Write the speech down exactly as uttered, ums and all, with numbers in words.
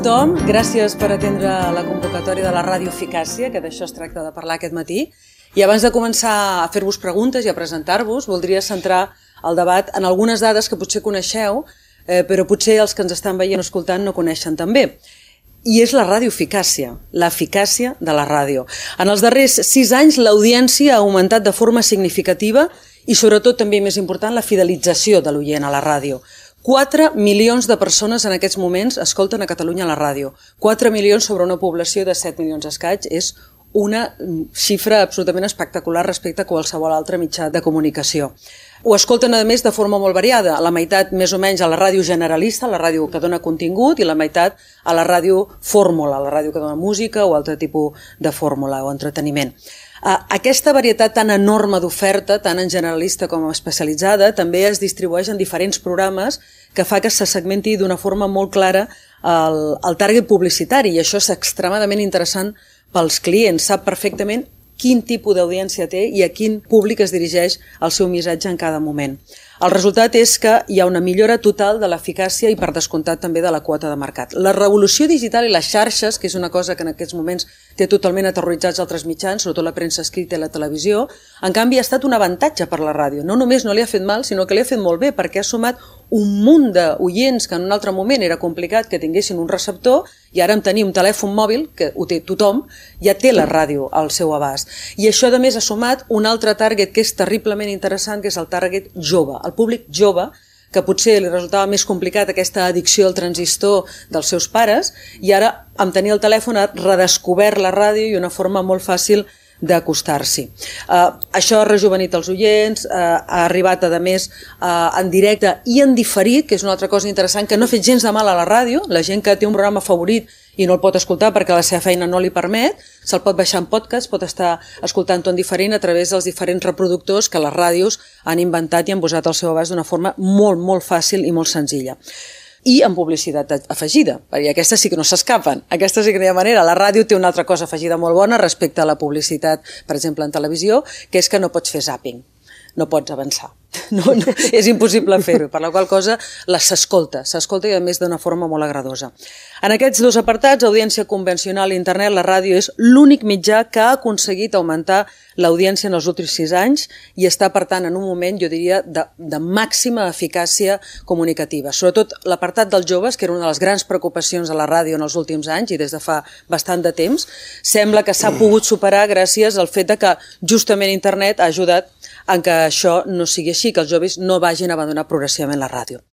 tothom, gràcies per atendre la convocatòria de la Ràdio Eficàcia, que d'això es tracta de parlar aquest matí. I abans de començar a fer-vos preguntes i a presentar-vos, voldria centrar el debat en algunes dades que potser coneixeu, eh, però potser els que ens estan veient o escoltant no coneixen tan bé. I és la radioeficàcia, l'eficàcia de la ràdio. En els darrers sis anys l'audiència ha augmentat de forma significativa i sobretot també més important la fidelització de l'oient a la ràdio. quatre milions de persones en aquests moments escolten a Catalunya a la ràdio. quatre milions sobre una població de set milions escaig és una xifra absolutament espectacular respecte a qualsevol altre mitjà de comunicació. Ho escolten, a més, de forma molt variada. La meitat, més o menys, a la ràdio generalista, la ràdio que dona contingut, i la meitat a la ràdio fórmula, la ràdio que dona música o altre tipus de fórmula o entreteniment. Aquesta varietat tan enorme d'oferta, tant en generalista com especialitzada, també es distribueix en diferents programes que fa que se segmenti d'una forma molt clara el, el target publicitari, i això és extremadament interessant pels clients. Sap perfectament quin tipus d'audiència té i a quin públic es dirigeix el seu missatge en cada moment. El resultat és que hi ha una millora total de l'eficàcia i, per descomptat, també de la quota de mercat. La revolució digital i les xarxes, que és una cosa que en aquests moments té totalment aterroritzats altres mitjans, sobretot la premsa escrita i la televisió, en canvi ha estat un avantatge per la ràdio. No només no li ha fet mal, sinó que li ha fet molt bé, perquè ha sumat un munt d'oients que en un altre moment era complicat que tinguessin un receptor, i ara amb tenir un telèfon mòbil, que ho té tothom, ja té la ràdio al seu abast. I això, a més, ha sumat un altre target que és terriblement interessant, que és el target jove, el públic jove, que potser li resultava més complicat aquesta addicció al transistor dels seus pares, i ara, amb tenir el telèfon, ha redescobert la ràdio i una forma molt fàcil d'acostar-s'hi. Uh, això ha rejuvenit els oients, uh, ha arribat, a més, uh, en directe i en diferit, que és una altra cosa interessant, que no ha fet gens de mal a la ràdio. La gent que té un programa favorit i no el pot escoltar perquè la seva feina no li permet, se'l pot baixar en podcast, pot estar escoltant-ho en diferent a través dels diferents reproductors que les ràdios han inventat i han posat al seu abast d'una forma molt, molt fàcil i molt senzilla. I amb publicitat afegida, perquè aquestes sí que no s'escapen, aquestes sí que no hi ha manera. La ràdio té una altra cosa afegida molt bona respecte a la publicitat, per exemple, en televisió, que és que no pots fer zàping, no pots avançar. No, no, és impossible fer-ho, per la qual cosa s'escolta, s'escolta i a més d'una forma molt agradosa. En aquests dos apartats, audiència convencional i internet, la ràdio és l'únic mitjà que ha aconseguit augmentar l'audiència en els últims sis anys i està, per tant, en un moment, jo diria, de, de màxima eficàcia comunicativa. Sobretot l'apartat dels joves, que era una de les grans preocupacions de la ràdio en els últims anys i des de fa bastant de temps, sembla que s'ha pogut superar gràcies al fet de que justament internet ha ajudat en que això no sigui així, que els joves no vagin a abandonar progressivament la ràdio.